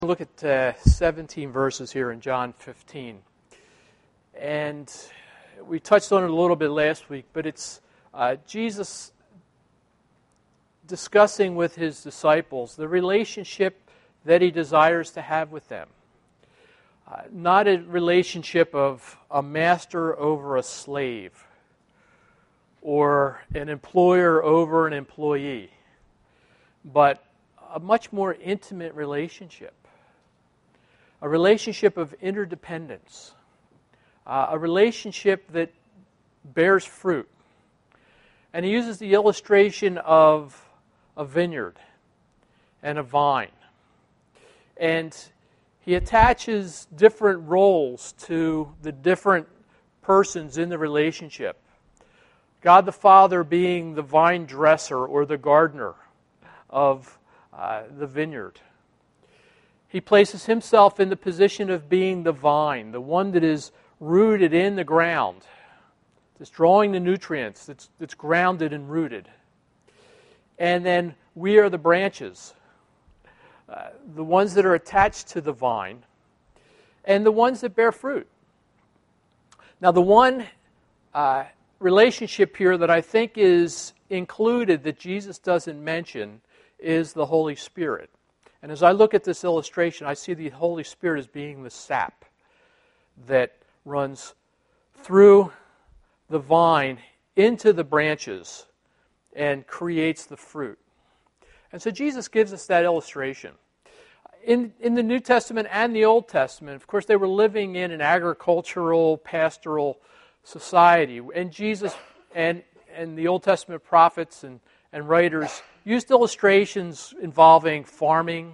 Look at 17 verses here in John 15. And we touched on it a little bit last week, but it's Jesus discussing with his disciples the relationship that he desires to have with them. Not a relationship of a master over a slave or an employer over an employee, but a much more intimate relationship. A relationship of interdependence. A relationship that bears fruit. And he uses the illustration of a vineyard and a vine. And he attaches different roles to the different persons in the relationship. God the Father being the vine dresser or the gardener of the vineyard. He places himself in the position of being the vine, the one that is rooted in the ground, that's drawing the nutrients, that's grounded and rooted. And then we are the branches, the ones that are attached to the vine, and the ones that bear fruit. Now, the one relationship here that I think is included that Jesus doesn't mention is the Holy Spirit. And as I look at this illustration, I see the Holy Spirit as being the sap that runs through the vine into the branches and creates the fruit. And so Jesus gives us that illustration. In the New Testament and the Old Testament, of course, they were living in an agricultural, pastoral society. And Jesus and the Old Testament prophets and writers used illustrations involving farming,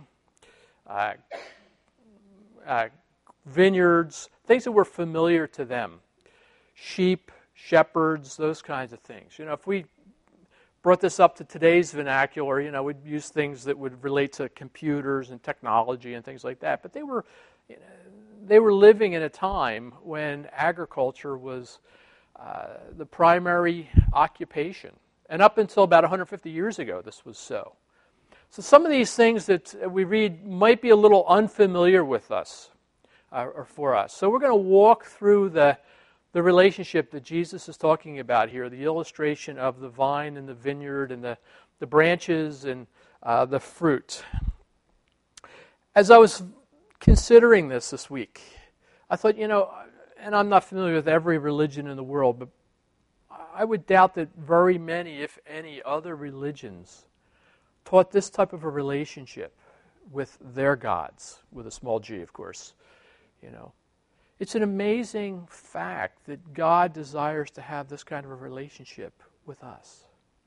vineyards, things that were familiar to them. Sheep, shepherds, those kinds of things. If we brought this up to today's vernacular, we'd use things that would relate to computers and technology and things like that. But they were living in a time when agriculture was the primary occupation. And up until about 150 years ago, this was so. So some of these things that we read might be a little unfamiliar with us, or for us. So we're going to walk through the relationship that Jesus is talking about here, the illustration of the vine and the vineyard and the branches and the fruit. As I was considering this week, I thought, and I'm not familiar with every religion in the world, but I would doubt that very many, if any, other religions taught this type of a relationship with their gods, with a small g, of course. It's an amazing fact that God desires to have this kind of a relationship with us.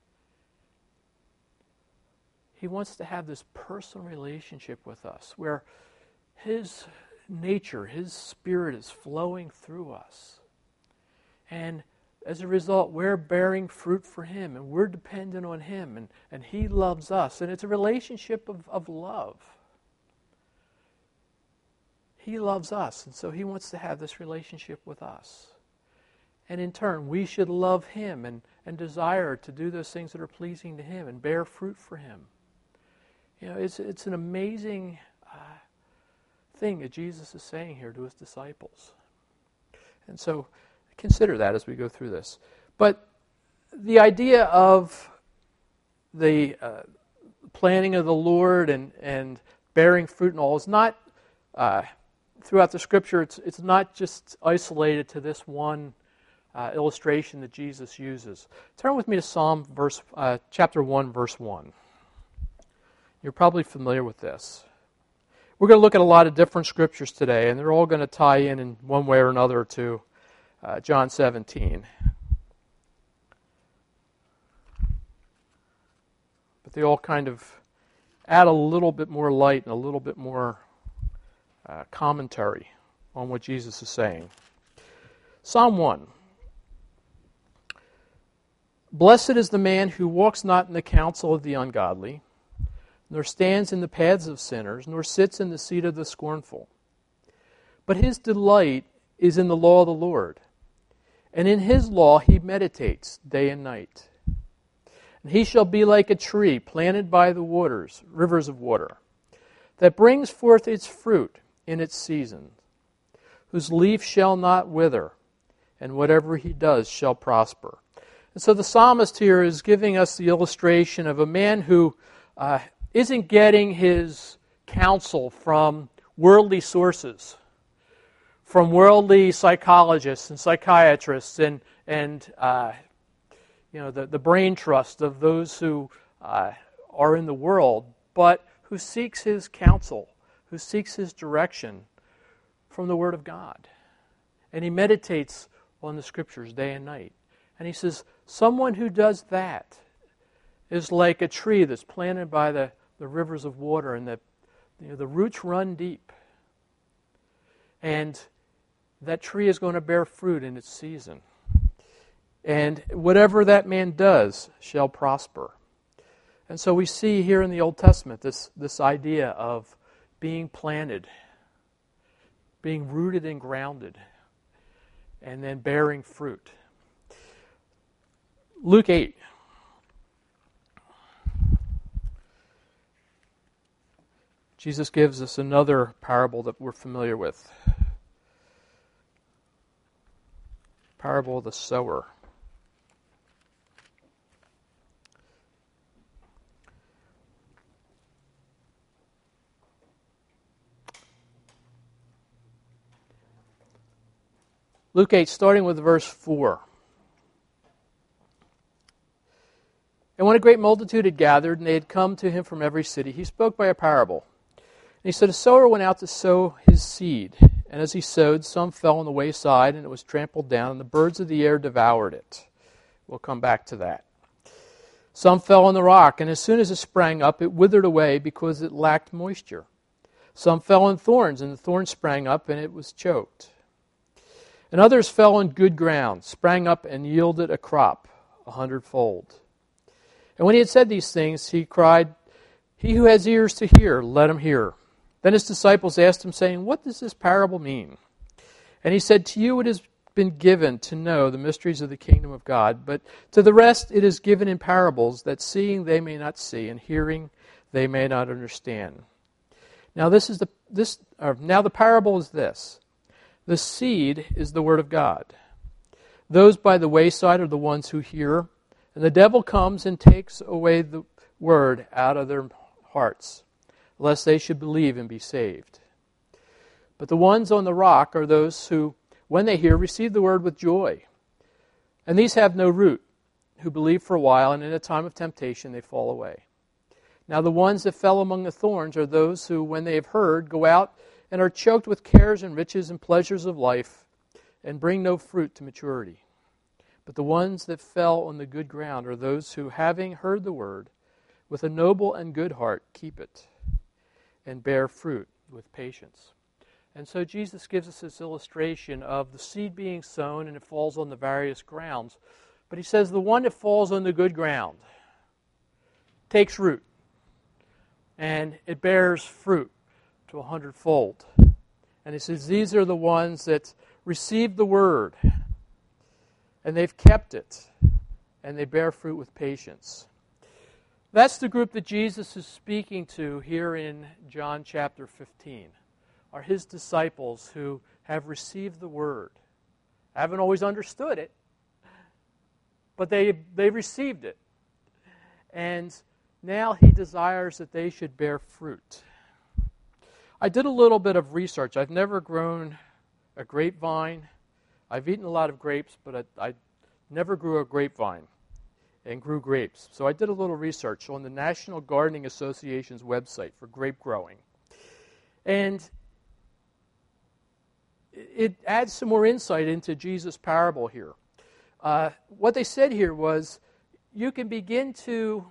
He wants to have this personal relationship with us where His nature, His Spirit is flowing through us. And as a result, we're bearing fruit for Him, and we're dependent on Him, and He loves us. And it's a relationship of love. He loves us, and so He wants to have this relationship with us. And in turn, we should love Him and desire to do those things that are pleasing to Him and bear fruit for Him. It's an amazing thing that Jesus is saying here to His disciples. And so consider that as we go through this. But the idea of the planting of the Lord and bearing fruit and all is not, throughout the Scripture, it's not just isolated to this one illustration that Jesus uses. Turn with me to Psalm chapter 1, verse 1. You're probably familiar with this. We're going to look at a lot of different Scriptures today, and they're all going to tie in one way or another to John 17. But they all kind of add a little bit more light and a little bit more commentary on what Jesus is saying. Psalm 1. Blessed is the man who walks not in the counsel of the ungodly, nor stands in the paths of sinners, nor sits in the seat of the scornful. But his delight is in the law of the Lord, and in His law he meditates day and night. And he shall be like a tree planted by the waters, rivers of water, that brings forth its fruit in its season, whose leaf shall not wither, and whatever he does shall prosper. And so the psalmist here is giving us the illustration of a man who isn't getting his counsel from worldly sources, from worldly psychologists and psychiatrists and the brain trust of those who are in the world, but who seeks his counsel, who seeks his direction from the Word of God. And he meditates on the Scriptures day and night. And he says, someone who does that is like a tree that's planted by the rivers of water, and the roots run deep. And that tree is going to bear fruit in its season. And whatever that man does shall prosper. And so we see here in the Old Testament this idea of being planted, being rooted and grounded, and then bearing fruit. Luke 8. Jesus gives us another parable that we're familiar with. Parable of the sower. Luke 8, starting with verse 4. And when a great multitude had gathered, and they had come to him from every city, he spoke by a parable. And he said, a sower went out to sow his seed. And as he sowed, some fell on the wayside, and it was trampled down, and the birds of the air devoured it. We'll come back to that. Some fell on the rock, and as soon as it sprang up, it withered away because it lacked moisture. Some fell on thorns, and the thorns sprang up, and it was choked. And others fell on good ground, sprang up, and yielded a crop 100-fold. And when he had said these things, he cried, he who has ears to hear, let him hear. Then his disciples asked him, saying, what does this parable mean? And he said, to you it has been given to know the mysteries of the kingdom of God, but to the rest it is given in parables, that seeing they may not see, and hearing they may not understand. Now the parable is this. The seed is the word of God. Those by the wayside are the ones who hear, and the devil comes and takes away the word out of their hearts, lest they should believe and be saved. But the ones on the rock are those who, when they hear, receive the word with joy. And these have no root, who believe for a while, and in a time of temptation they fall away. Now the ones that fell among the thorns are those who, when they have heard, go out and are choked with cares and riches and pleasures of life, and bring no fruit to maturity. But the ones that fell on the good ground are those who, having heard the word, with a noble and good heart, keep it, and bear fruit with patience. And so Jesus gives us this illustration of the seed being sown, and it falls on the various grounds. But he says the one that falls on the good ground takes root, and it bears fruit to 100-fold. And he says these are the ones that received the word, and they've kept it, and they bear fruit with patience. That's the group that Jesus is speaking to here in John chapter 15, are his disciples who have received the word. Haven't always understood it, but they received it. And now he desires that they should bear fruit. I did a little bit of research. I've never grown a grapevine. I've eaten a lot of grapes, but I never grew a grapevine and grew grapes. So I did a little research on the National Gardening Association's website for grape growing. And it adds some more insight into Jesus' parable here. What they said here was, you can begin to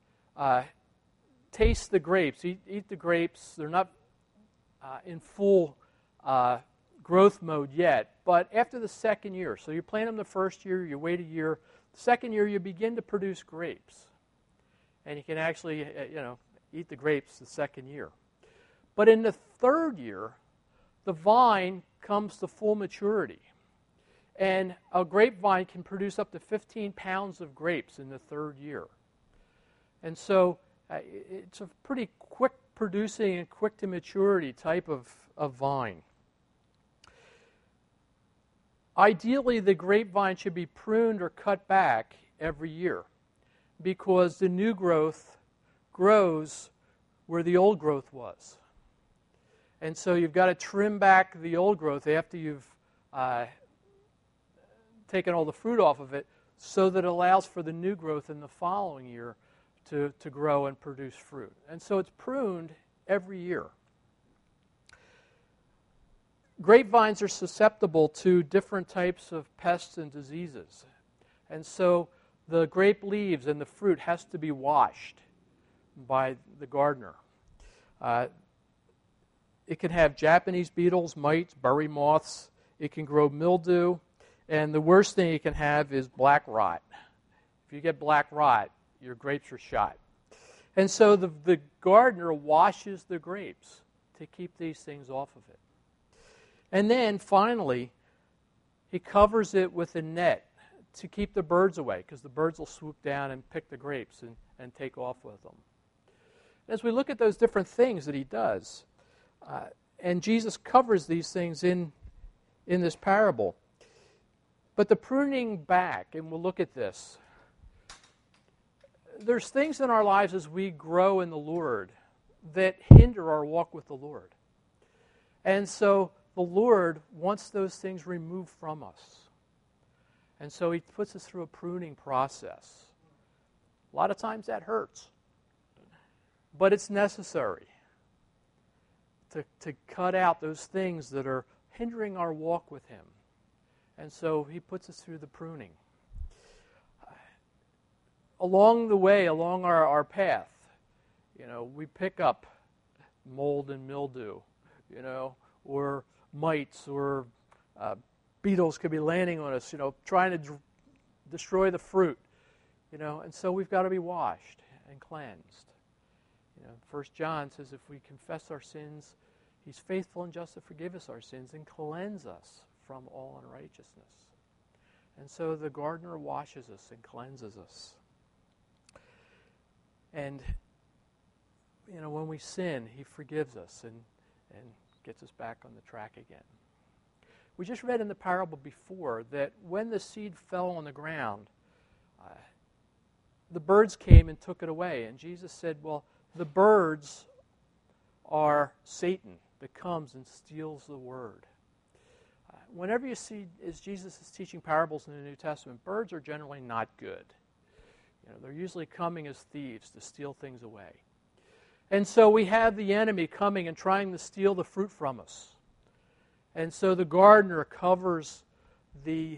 taste the grapes, eat the grapes. They're not in full growth mode yet, but after the second year, so you plant them the first year, you wait a year, the second year you begin to produce grapes. And you can actually, eat the grapes the second year. But in the third year, the vine comes to full maturity. And a grapevine can produce up to 15 pounds of grapes in the third year. And so it's a pretty quick producing a quick to maturity type of vine. Ideally, the grapevine should be pruned or cut back every year because the new growth grows where the old growth was. And so you've got to trim back the old growth after you've taken all the fruit off of it so that it allows for the new growth in the following year to grow and produce fruit. And so it's pruned every year. Grapevines are susceptible to different types of pests and diseases. And so the grape leaves and the fruit has to be washed by the gardener. It can have Japanese beetles, mites, berry moths. It can grow mildew. And the worst thing it can have is black rot. If you get black rot, your grapes are shot. And so the gardener washes the grapes to keep these things off of it. And then, finally, he covers it with a net to keep the birds away, because the birds will swoop down and pick the grapes and take off with them. As we look at those different things that he does, and Jesus covers these things in this parable. But the pruning back, and we'll look at this, there's things in our lives as we grow in the Lord that hinder our walk with the Lord. And so the Lord wants those things removed from us. And so he puts us through a pruning process. A lot of times that hurts. But it's necessary to cut out those things that are hindering our walk with him. And so he puts us through the pruning. Along the way, along our path, we pick up mold and mildew, or mites or beetles could be landing on us, trying to destroy the fruit, and so we've got to be washed and cleansed. 1 John says if we confess our sins, he's faithful and just to forgive us our sins and cleanse us from all unrighteousness. And so the gardener washes us and cleanses us. And, when we sin, he forgives us and gets us back on the track again. We just read in the parable before that when the seed fell on the ground, the birds came and took it away. And Jesus said, well, the birds are Satan that comes and steals the word. Whenever you see, as Jesus is teaching parables in the New Testament, birds are generally not good. They're usually coming as thieves to steal things away. And so we have the enemy coming and trying to steal the fruit from us. And so the gardener covers the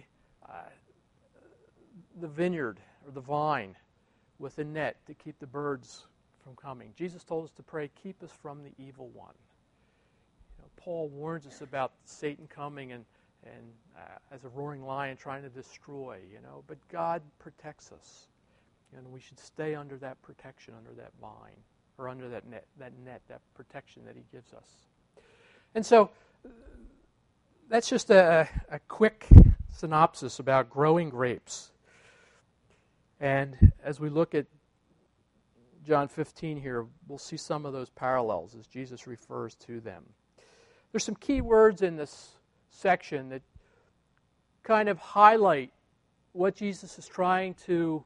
vineyard or the vine with a net to keep the birds from coming. Jesus told us to pray, keep us from the evil one. Paul warns us about Satan coming and as a roaring lion trying to destroy, but God protects us. And we should stay under that protection, under that vine, or under that net, that protection that he gives us. And so that's just a quick synopsis about growing grapes. And as we look at John 15 here, we'll see some of those parallels as Jesus refers to them. There's some key words in this section that kind of highlight what Jesus is trying to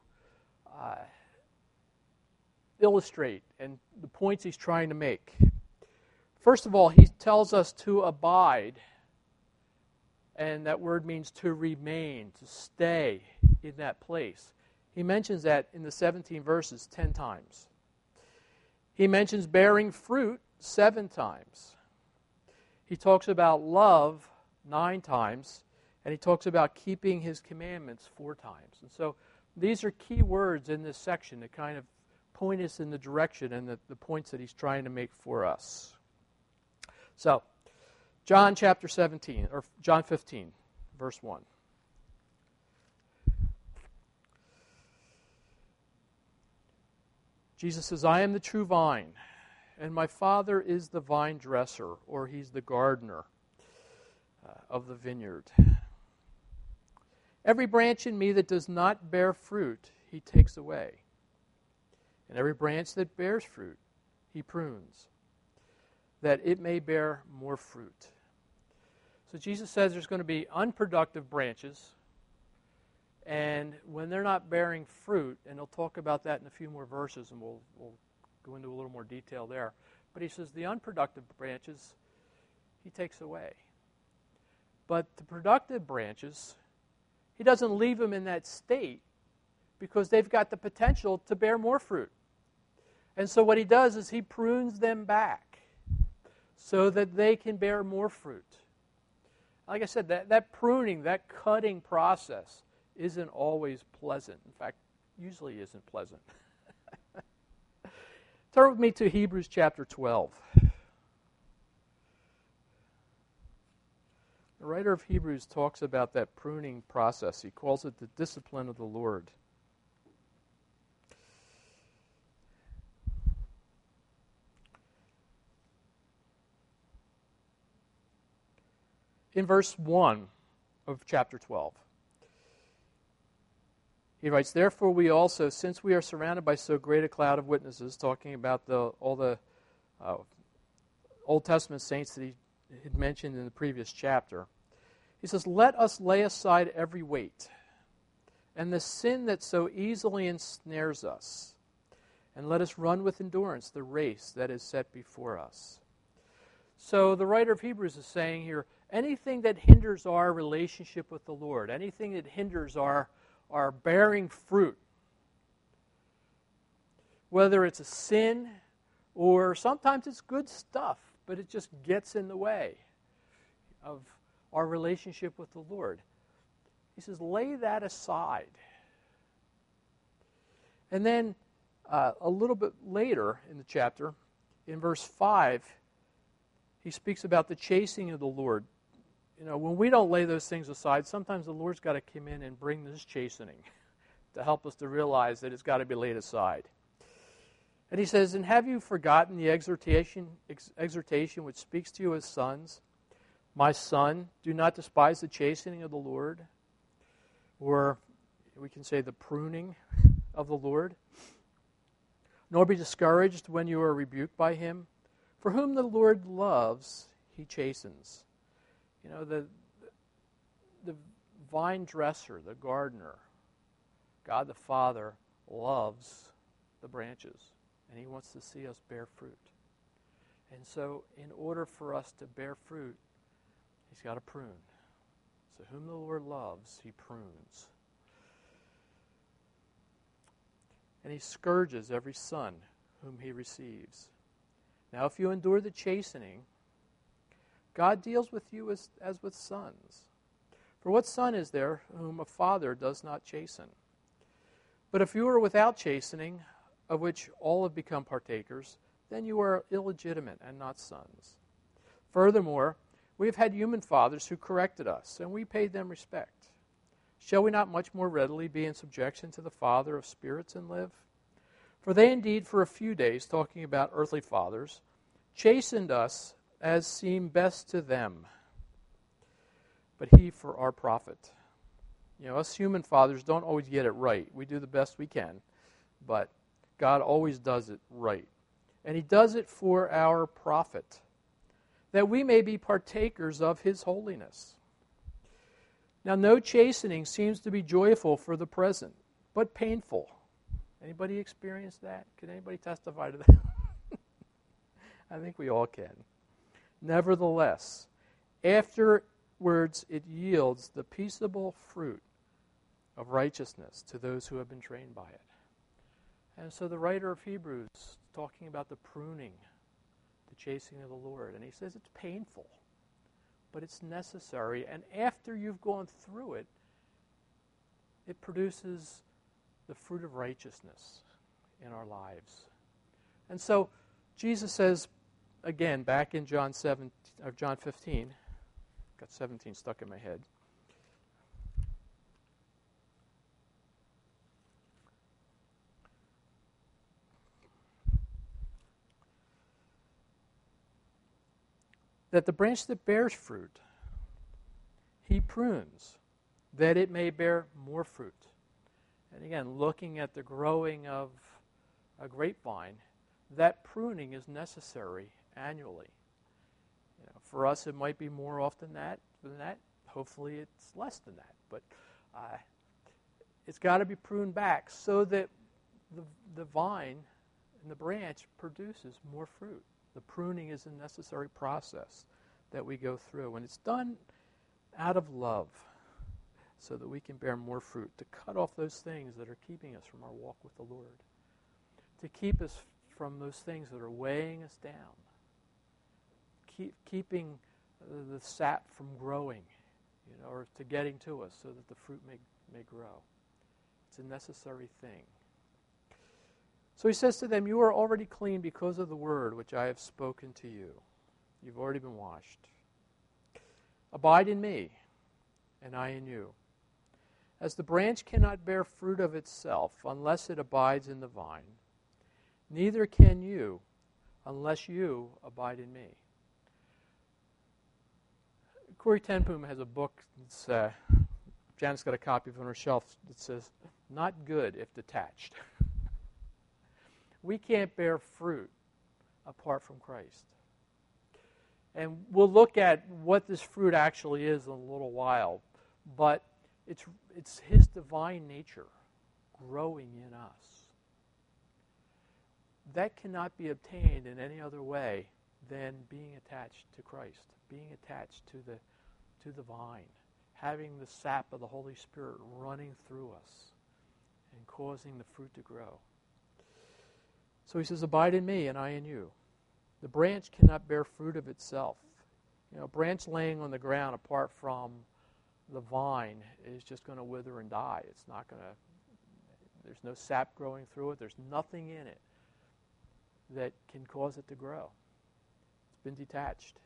illustrate and the points he's trying to make. First of all, he tells us to abide, and that word means to remain, to stay in that place. He mentions that in the 17 verses 10 times. He mentions bearing fruit 7 times. He talks about love 9 times, and he talks about keeping his commandments 4 times. And so these are key words in this section that kind of point us in the direction and the points that he's trying to make for us. So, John chapter 17, or John 15, verse 1. Jesus says, I am the true vine, and my Father is the vine dresser, or he's the gardener of the vineyard. Every branch in me that does not bear fruit, he takes away. And every branch that bears fruit, he prunes, that it may bear more fruit. So Jesus says there's going to be unproductive branches, and when they're not bearing fruit, and he'll talk about that in a few more verses, and we'll go into a little more detail there. But he says the unproductive branches, he takes away. But the productive branches, he doesn't leave them in that state because they've got the potential to bear more fruit. And so what he does is he prunes them back so that they can bear more fruit. Like I said, that pruning, that cutting process isn't always pleasant. In fact, usually isn't pleasant. Turn with me to Hebrews chapter 12. The writer of Hebrews talks about that pruning process. He calls it the discipline of the Lord. In verse 1 of chapter 12, he writes, "Therefore we also, since we are surrounded by so great a cloud of witnesses," talking about all the Old Testament saints that he had mentioned in the previous chapter, he says, "Let us lay aside every weight and the sin that so easily ensnares us, and let us run with endurance the race that is set before us." So the writer of Hebrews is saying here, anything that hinders our relationship with the Lord, anything that hinders our bearing fruit, whether it's a sin or sometimes it's good stuff, but it just gets in the way of our relationship with the Lord. He says, lay that aside. And then a little bit later in the chapter, in verse 5, he speaks about the chastening of the Lord. You know, when we don't lay those things aside, sometimes the Lord's got to come in and bring this chastening to help us to realize that it's got to be laid aside. And he says, "And have you forgotten the exhortation which speaks to you as sons? My son, do not despise the chastening of the Lord," or we can say the pruning of the Lord, "nor be discouraged when you are rebuked by him. For whom the Lord loves, he chastens." You know, the vine dresser, the gardener, God the Father loves the branches, and he wants to see us bear fruit. And so in order for us to bear fruit, he's got to prune. So whom the Lord loves, he prunes. And he scourges every son whom he receives. Now if you endure the chastening, God deals with you as with sons. For what son is there whom a father does not chasten? But if you are without chastening, of which all have become partakers, then you are illegitimate and not sons. Furthermore, we have had human fathers who corrected us, and we paid them respect. Shall we not much more readily be in subjection to the Father of spirits and live? For they indeed for a few days, talking about earthly fathers, chastened us as seemed best to them, but he for our profit. You know, us human fathers don't always get it right. We do the best we can, but God always does it right. And he does it for our profit, that we may be partakers of his holiness. Now, no chastening seems to be joyful for the present, but painful. Anybody experience that? Can anybody testify to that? I think we all can. Nevertheless, afterwards it yields the peaceable fruit of righteousness to those who have been trained by it. And so the writer of Hebrews is talking about the pruning, the chastening of the Lord. And he says it's painful, but it's necessary. And after you've gone through it, it produces the fruit of righteousness in our lives. And so Jesus says, again, back in John 15, got 17 stuck in my head. That the branch that bears fruit, he prunes, that it may bear more fruit. And again, looking at the growing of a grapevine, that pruning is necessary annually For us, it might be more often than that. Hopefully, it's less than that. But it's got to be pruned back so that the vine and the branch produces more fruit. The pruning is a necessary process that we go through, and it's done out of love so that we can bear more fruit, to cut off those things that are keeping us from our walk with the Lord, to keep us from those things that are weighing us down, keeping the sap from growing, or to getting to us so that the fruit may grow. It's a necessary thing. So he says to them, "You are already clean because of the word which I have spoken to you." You've already been washed. "Abide in me, and I in you. As the branch cannot bear fruit of itself unless it abides in the vine, neither can you unless you abide in me." Corrie ten Boom has a book. Janet's got a copy of it on her shelf that says, "Not good if detached." We can't bear fruit apart from Christ. And we'll look at what this fruit actually is in a little while. But it's his divine nature growing in us. That cannot be obtained in any other way than being attached to Christ, being attached to the vine, having the sap of the Holy Spirit running through us and causing the fruit to grow. So he says, "Abide in me, and I in you." The branch cannot bear fruit of itself. A branch laying on the ground apart from the vine is just going to wither and die. It's not going to, there's no sap growing through it. There's nothing in it that can cause it to grow. It's been detached.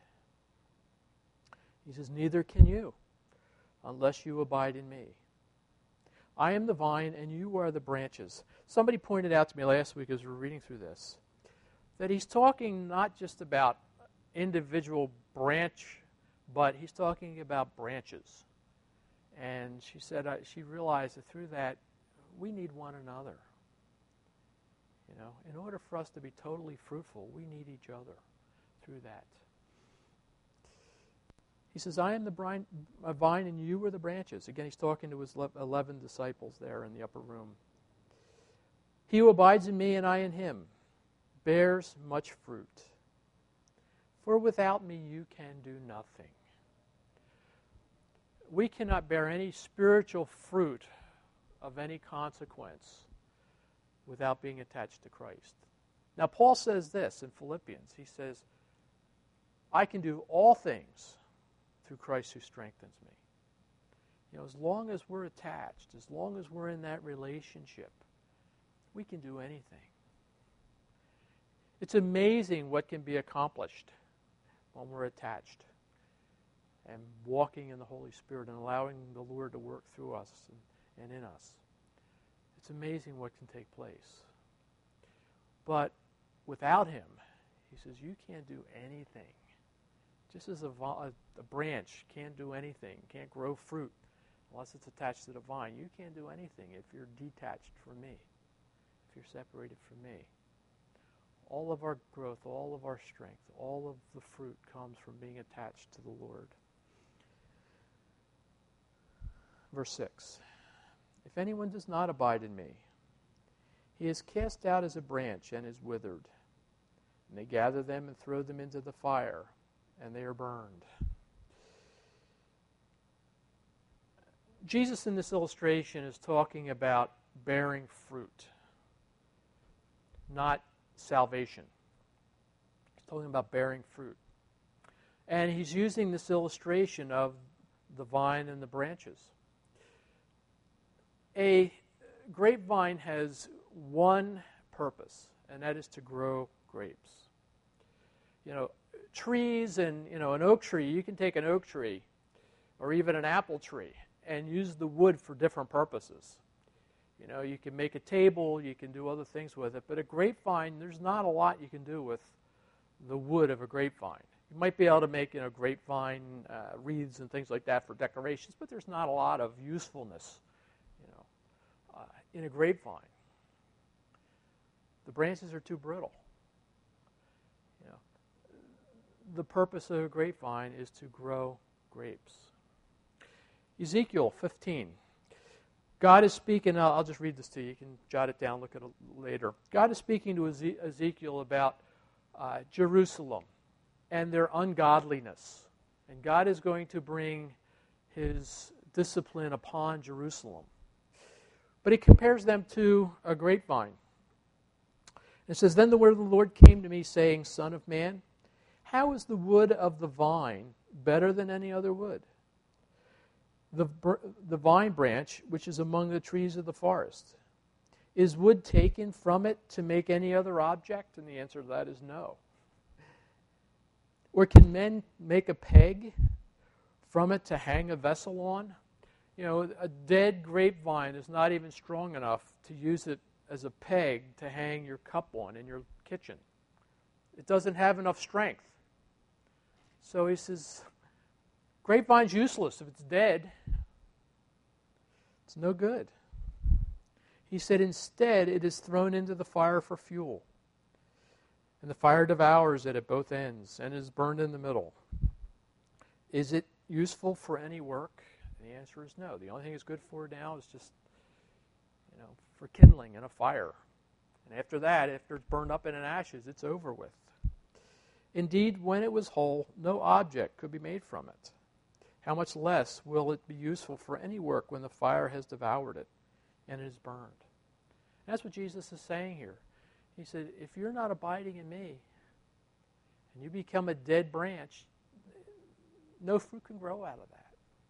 He says, "Neither can you unless you abide in me. I am the vine, and you are the branches." Somebody pointed out to me last week as we were reading through this that he's talking not just about individual branch, but he's talking about branches. And she said she realized that through that, we need one another. In order for us to be totally fruitful, we need each other through that. He says, "I am the vine, and you are the branches." Again, he's talking to his 11 disciples there in the upper room. "He who abides in me and I in him bears much fruit. For without me you can do nothing." We cannot bear any spiritual fruit of any consequence without being attached to Christ. Now, Paul says this in Philippians. He says, "I can do all things through Christ who strengthens me." As long as we're attached, as long as we're in that relationship, we can do anything. It's amazing what can be accomplished when we're attached and walking in the Holy Spirit and allowing the Lord to work through us and in us. It's amazing what can take place. But without him, he says, you can't do anything. Just as a branch can't do anything, can't grow fruit unless it's attached to the vine, you can't do anything if you're detached from me, if you're separated from me. All of our growth, all of our strength, all of the fruit comes from being attached to the Lord. Verse 6, "If anyone does not abide in me, he is cast out as a branch and is withered, and they gather them and throw them into the fire, and they are burned." Jesus in this illustration is talking about bearing fruit, not salvation. He's talking about bearing fruit. And he's using this illustration of the vine and the branches. A grapevine has one purpose, and that is to grow grapes. Trees and, an oak tree, you can take an oak tree or even an apple tree and use the wood for different purposes. You can make a table, you can do other things with it, but a grapevine, there's not a lot you can do with the wood of a grapevine. You might be able to make, grapevine wreaths and things like that for decorations, but there's not a lot of usefulness, in a grapevine. The branches are too brittle. the purpose of a grapevine is to grow grapes. Ezekiel 15. God is speaking, I'll just read this to you. You can jot it down, look at it later. God is speaking to Ezekiel about Jerusalem and their ungodliness. And God is going to bring his discipline upon Jerusalem. But he compares them to a grapevine. It says, Then the word of the Lord came to me, saying, Son of man, how is the wood of the vine better than any other wood? The vine branch, which is among the trees of the forest. Is wood taken from it to make any other object? And the answer to that is no. Or can men make a peg from it to hang a vessel on? You know, a dead grapevine is not even strong enough to use it as a peg to hang your cup on in your kitchen. It doesn't have enough strength. So he says, grapevine's useless if it's dead. It's no good. He said, instead, it is thrown into the fire for fuel. And the fire devours it at both ends and is burned in the middle. Is it useful for any work? And the answer is no. The only thing it's good for now is just, for kindling in a fire. And after that, after it's burned up in ashes, it's over with. Indeed, when it was whole, no object could be made from it. How much less will it be useful for any work when the fire has devoured it and it is burned? And that's what Jesus is saying here. He said, if you're not abiding in me and you become a dead branch, no fruit can grow out of that.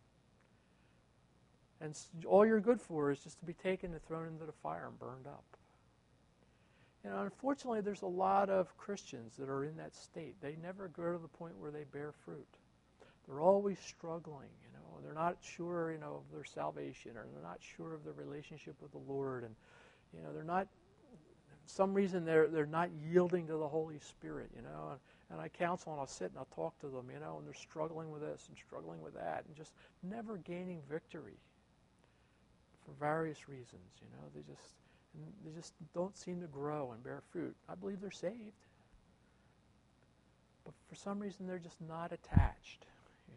And all you're good for is just to be taken and thrown into the fire and burned up. Unfortunately, there's a lot of Christians that are in that state. They never grow to the point where they bear fruit. They're always struggling, They're not sure, of their salvation, or they're not sure of their relationship with the Lord, and they're not. For some reason, they're not yielding to the Holy Spirit, And I counsel and I'll sit and I'll talk to them, and they're struggling with this and struggling with that, and just never gaining victory for various reasons. They just don't seem to grow and bear fruit. I believe they're saved, but for some reason they're just not attached.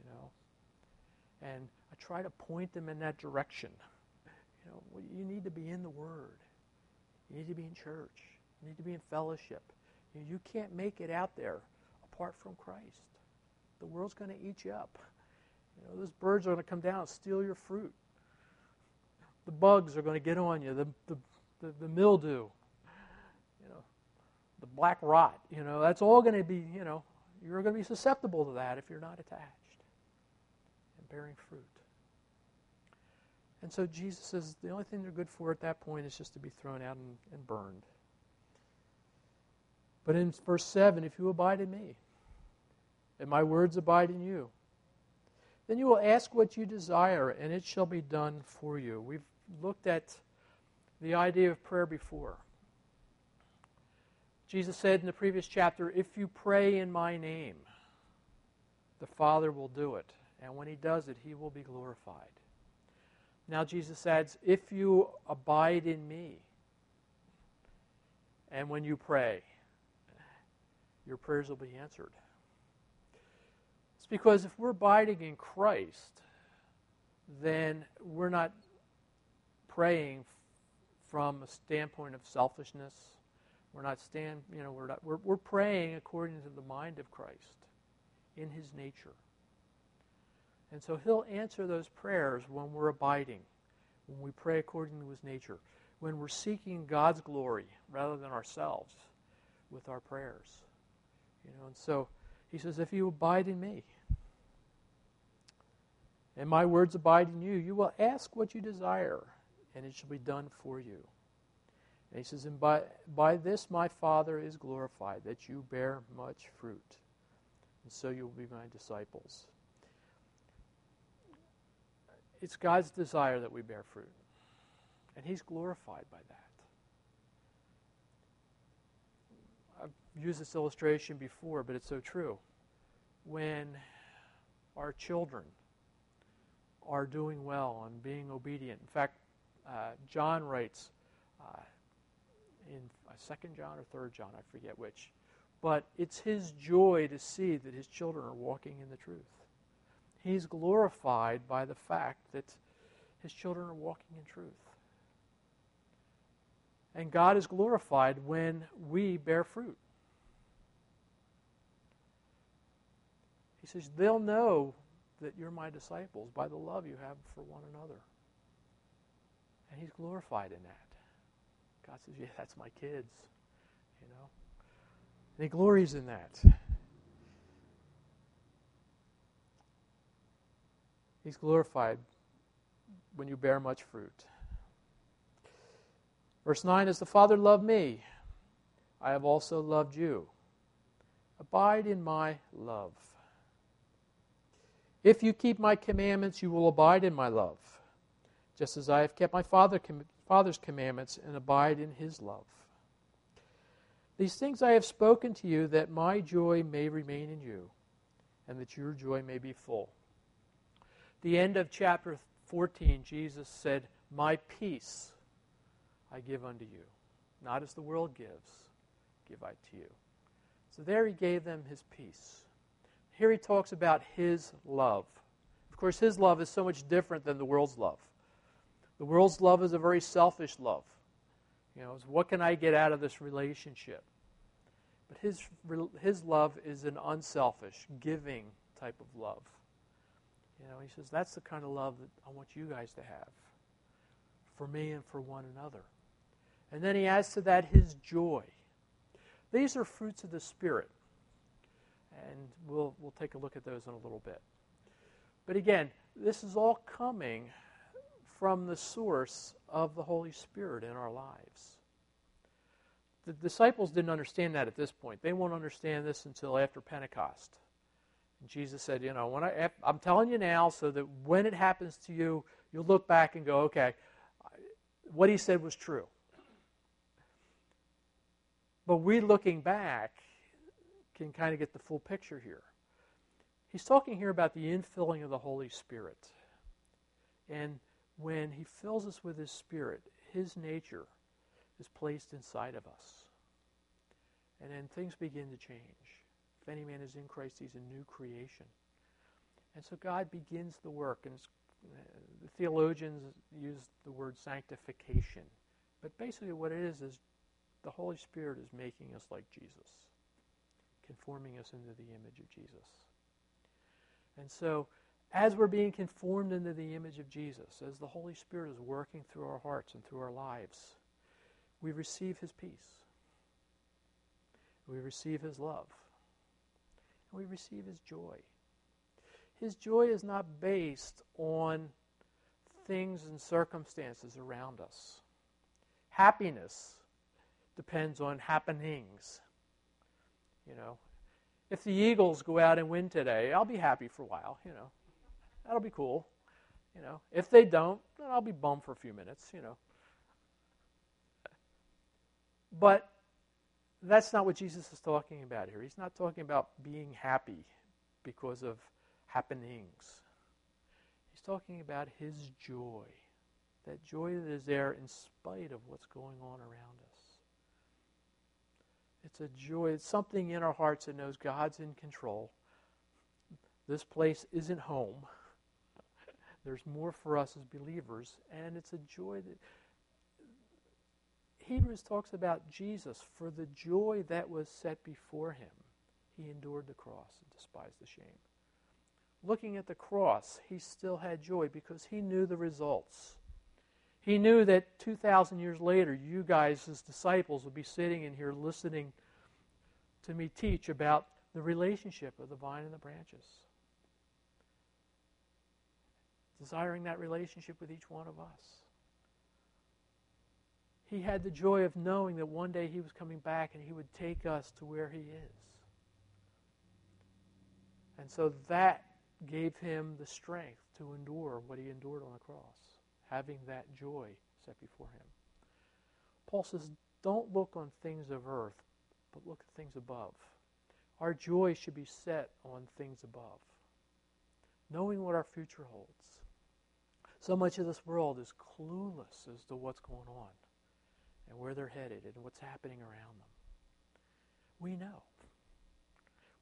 And I try to point them in that direction. You need to be in the Word. You need to be in church. You need to be in fellowship. You can't make it out there apart from Christ. The world's going to eat you up. Those birds are going to come down and steal your fruit. The bugs are going to get on you. The mildew. The black rot. That's all going to be. You're going to be susceptible to that if you're not attached and bearing fruit. And so Jesus says the only thing they're good for at that point is just to be thrown out and burned. But in verse 7, if you abide in me, and my words abide in you, then you will ask what you desire, and it shall be done for you. We've looked at the idea of prayer before. Jesus said in the previous chapter, if you pray in my name, the Father will do it. And when he does it, he will be glorified. Now Jesus adds, if you abide in me, and when you pray, your prayers will be answered. It's because if we're abiding in Christ, then we're not praying from a standpoint of selfishness. We're praying according to the mind of Christ in his nature. And so he'll answer those prayers when we're abiding, when we pray according to his nature, when we're seeking God's glory rather than ourselves with our prayers. And so he says, if you abide in me, and my words abide in you, you will ask what you desire, and it shall be done for you. And he says, and by this my Father is glorified, that you bear much fruit, and so you will be my disciples. It's God's desire that we bear fruit, and he's glorified by that. I've used this illustration before, but it's so true. When our children are doing well and being obedient. In fact, John writes in 2 John or 3 John, I forget which, but it's his joy to see that his children are walking in the truth. He's glorified by the fact that his children are walking in truth. And God is glorified when we bear fruit. He says, they'll know that you're my disciples by the love you have for one another. And he's glorified in that. God says, yeah, that's my kids. You know? And he glories in that. He's glorified when you bear much fruit. Verse 9, as the Father loved me, I have also loved you. Abide in my love. If you keep my commandments, you will abide in my love, just as I have kept my Father's commandments and abide in his love. These things I have spoken to you, that my joy may remain in you, and that your joy may be full. The end of chapter 14, Jesus said, my peace I give unto you. Not as the world gives, give I to you. So there he gave them his peace. Here he talks about his love. Of course, his love is so much different than the world's love. The world's love is a very selfish love. You know, it's what can I get out of this relationship? But his love is an unselfish, giving type of love. You know, he says, that's the kind of love that I want you guys to have for me and for one another. And then he adds to that his joy. These are fruits of the Spirit. And we'll take a look at those in a little bit. But again, this is all coming from the source of the Holy Spirit in our lives. The disciples didn't understand that at this point. They won't understand this until after Pentecost. And Jesus said, you know, I'm telling you now so that when it happens to you, you'll look back and go, okay, what he said was true. But we looking back can kind of get the full picture here. He's talking here about the infilling of the Holy Spirit. And when he fills us with his Spirit, his nature is placed inside of us. And then things begin to change. If any man is in Christ, he's a new creation. And so God begins the work. And the theologians use the word sanctification. But basically what it is the Holy Spirit is making us like Jesus, conforming us into the image of Jesus. And so, as we're being conformed into the image of Jesus, as the Holy Spirit is working through our hearts and through our lives, we receive his peace. We receive his love. And we receive his joy. His joy is not based on things and circumstances around us. Happiness depends on happenings. You know, if the Eagles go out and win today, I'll be happy for a while, you know. That'll be cool. You know, if they don't, then I'll be bummed for a few minutes, you know. But that's not what Jesus is talking about here. He's not talking about being happy because of happenings. He's talking about his joy. That joy that is there in spite of what's going on around us. It's a joy. It's something in our hearts that knows God's in control. This place isn't home. There's more for us as believers. And it's a joy that Hebrews talks about Jesus. For the joy that was set before him, he endured the cross and despised the shame. Looking at the cross, he still had joy because he knew the results. He knew that 2,000 years later, you guys as disciples would be sitting in here listening to me teach about the relationship of the vine and the branches. Desiring that relationship with each one of us. He had the joy of knowing that one day he was coming back and he would take us to where he is. And so that gave him the strength to endure what he endured on the cross, having that joy set before him. Paul says, don't look on things of earth, but look at things above. Our joy should be set on things above, knowing what our future holds. So much of this world is clueless as to what's going on and where they're headed and what's happening around them. We know.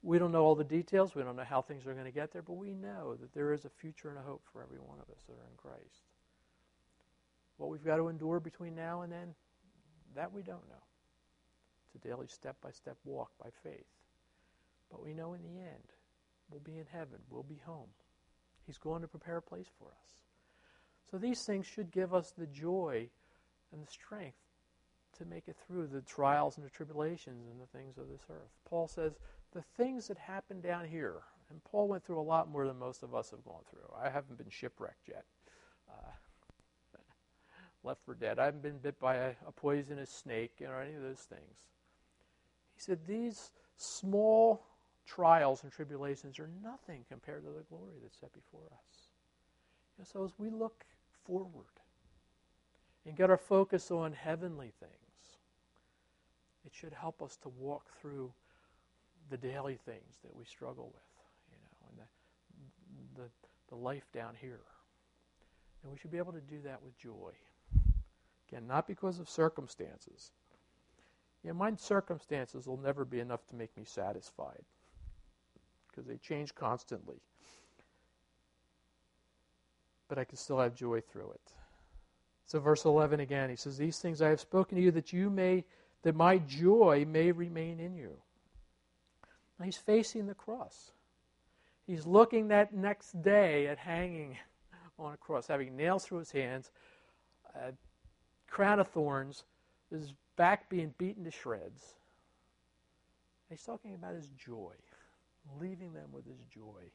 We don't know all the details. We don't know how things are going to get there, but we know that there is a future and a hope for every one of us that are in Christ. What we've got to endure between now and then, that we don't know. It's a daily step-by-step walk by faith. But we know in the end, we'll be in heaven. We'll be home. He's going to prepare a place for us. So these things should give us the joy and the strength to make it through the trials and the tribulations and the things of this earth. Paul says, the things that happen down here, and Paul went through a lot more than most of us have gone through. I haven't been shipwrecked yet. Left for dead. I haven't been bit by a poisonous snake or any of those things. He said, these small trials and tribulations are nothing compared to the glory that's set before us. So as we look forward and get our focus on heavenly things, it should help us to walk through the daily things that we struggle with, and the life down here. And we should be able to do that with joy. Again, not because of circumstances. My circumstances will never be enough to make me satisfied, because they change constantly. But I can still have joy through it. So verse 11 again, he says, these things I have spoken to you that my joy may remain in you. Now he's facing the cross. He's looking that next day at hanging on a cross, having nails through his hands, a crown of thorns, his back being beaten to shreds. He's talking about his joy, leaving them with his joy.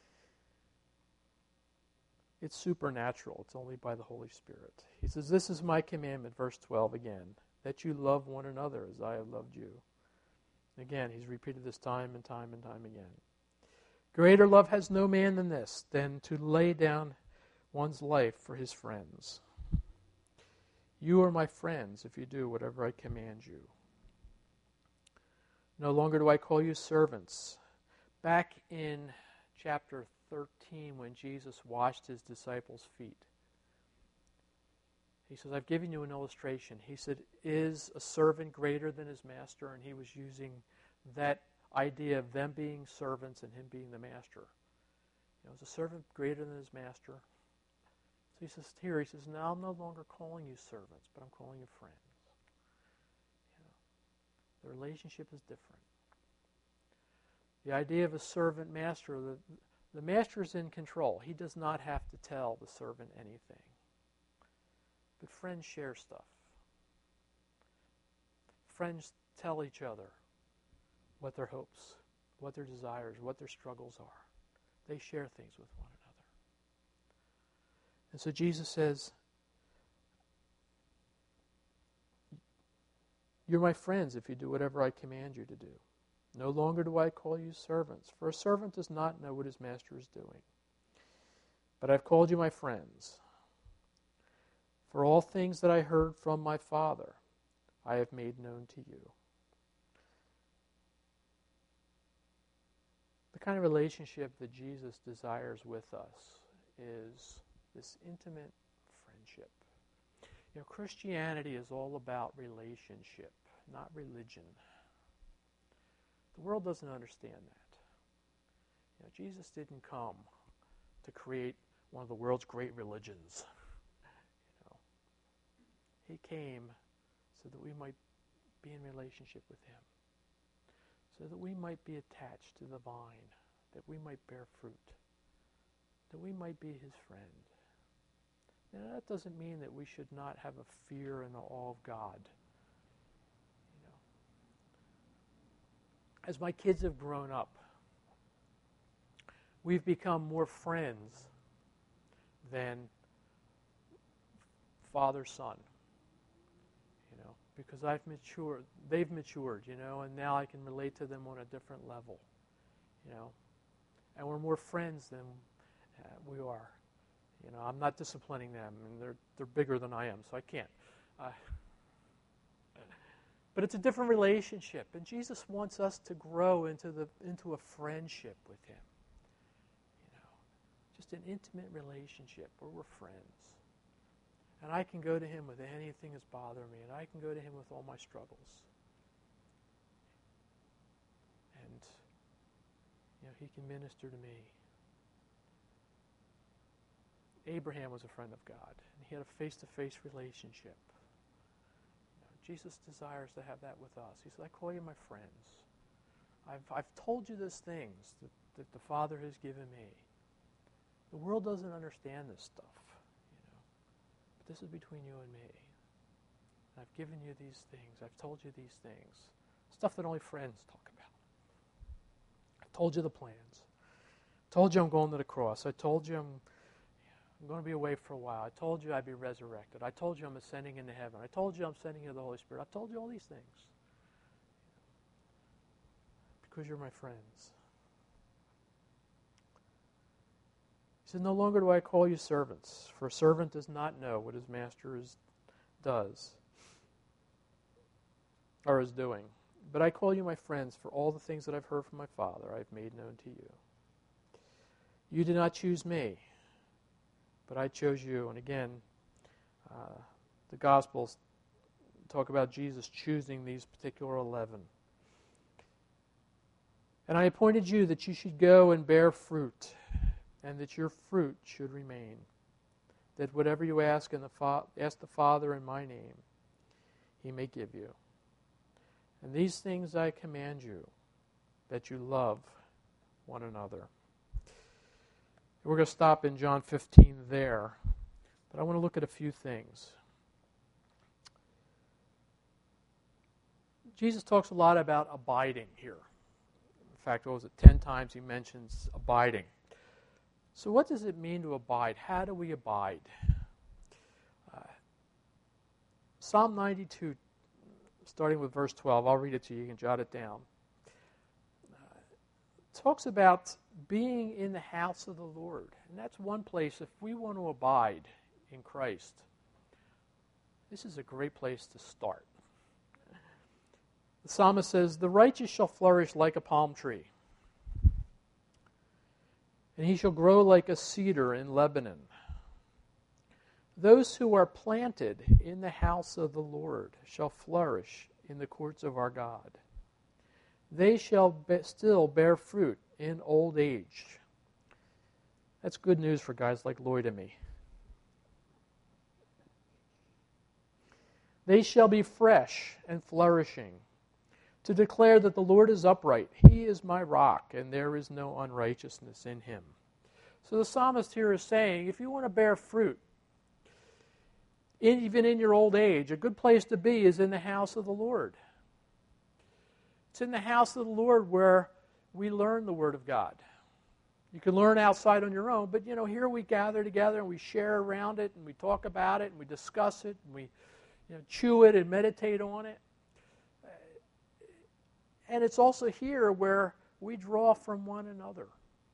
It's supernatural. It's only by the Holy Spirit. He says, this is my commandment, verse 12 again, that you love one another as I have loved you. Again, he's repeated this time and time and time again. Greater love has no man than this, than to lay down one's life for his friends. You are my friends if you do whatever I command you. No longer do I call you servants. Back in chapter 13, when Jesus washed his disciples' feet, he says, I've given you an illustration. He said, is a servant greater than his master? And he was using that idea of them being servants and him being the master. Is a servant greater than his master? So he says here, he says, now I'm no longer calling you servants, but I'm calling you friends. The relationship is different. The idea of a servant master, the master is in control. He does not have to tell the servant anything. But friends share stuff. Friends tell each other what their hopes, what their desires, what their struggles are. They share things with one another. And so Jesus says, you're my friends if you do whatever I command you to do. No longer do I call you servants, for a servant does not know what his master is doing. But I've called you my friends. For all things that I heard from my Father, I have made known to you. The kind of relationship that Jesus desires with us is this intimate friendship. Christianity is all about relationship, not religion. The world doesn't understand that. Jesus didn't come to create one of the world's great religions. He came so that we might be in relationship with him, so that we might be attached to the vine, that we might bear fruit, that we might be his friend. Now, that doesn't mean that we should not have a fear and awe of God. As my kids have grown up, we've become more friends than father-son. Because they've matured, and now I can relate to them on a different level, and we're more friends than we are. I'm not disciplining them, and they're bigger than I am, so I can't. But it's a different relationship, and Jesus wants us to grow into a friendship with him. Just an intimate relationship where we're friends. And I can go to him with anything that's bothering me, and I can go to him with all my struggles. And he can minister to me. Abraham was a friend of God, and he had a face-to-face relationship. Jesus desires to have that with us. He says, I call you my friends. I've told you these things that the Father has given me. The world doesn't understand this stuff, but this is between you and me. And I've given you these things. I've told you these things. Stuff that only friends talk about. I've told you the plans. I told you I'm going to the cross. I told you I'm going to be away for a while. I told you I'd be resurrected. I told you I'm ascending into heaven. I told you I'm sending you the Holy Spirit. I've told you all these things. Because you're my friends. He said, no longer do I call you servants, for a servant does not know what his master does or is doing. But I call you my friends, for all the things that I've heard from my Father I've made known to you. You did not choose me, but I chose you. And again, the Gospels talk about Jesus choosing these particular 11. And I appointed you that you should go and bear fruit, and that your fruit should remain, that whatever you ask the Father in my name, he may give you. And these things I command you, that you love one another. We're going to stop in John 15 there, but I want to look at a few things. Jesus talks a lot about abiding here. In fact, what was it, 10 times he mentions abiding. So what does it mean to abide? How do we abide? Psalm 92, starting with verse 12, I'll read it to you, you can jot it down. Talks about being in the house of the Lord. And that's one place, if we want to abide in Christ, this is a great place to start. The psalmist says, the righteous shall flourish like a palm tree, and he shall grow like a cedar in Lebanon. Those who are planted in the house of the Lord shall flourish in the courts of our God. They shall still bear fruit in old age. That's good news for guys like Lloyd and me. They shall be fresh and flourishing, to declare that the Lord is upright. He is my rock, and there is no unrighteousness in him. So the psalmist here is saying, if you want to bear fruit, even in your old age, a good place to be is in the house of the Lord. It's in the house of the Lord where we learn the Word of God. You can learn outside on your own, but here we gather together and we share around it and we talk about it and we discuss it and we chew it and meditate on it. And it's also here where we draw from one another.